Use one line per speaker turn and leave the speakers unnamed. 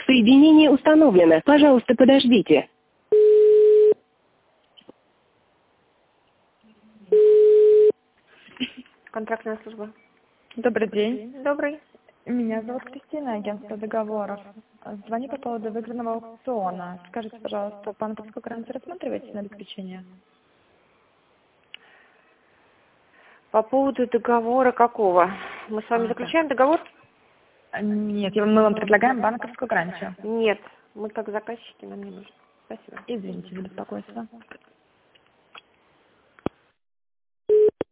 Соединение установлено. Пожалуйста, подождите.
Контрактная служба.
Добрый день.
Добрый.
Меня зовут Кристина, агентство договоров. Звоню по поводу выигранного аукциона. Скажите, пожалуйста, банковскую гарантию рассматриваете на обеспечение?
По поводу договора какого? Мы с вами заключаем договор?
Нет, мы вам предлагаем банковскую гарантию.
Нет, мы как заказчики, нам не нужно. Спасибо.
Извините за беспокойство.